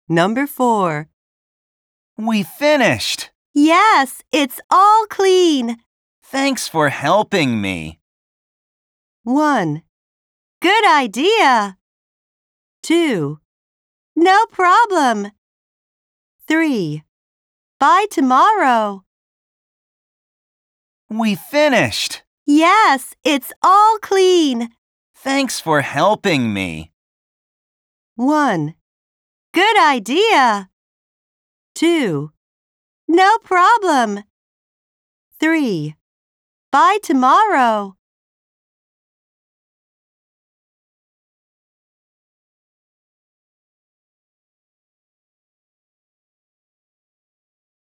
Number 4. We finished. Yes, it's all clean. Thanks for helping me. 1. Good idea. 2. No problem. 3. By tomorrow. We finished. Yes, it's all clean. Thanks for helping me. 1. Good idea. 2. No problem. 3. By tomorrow.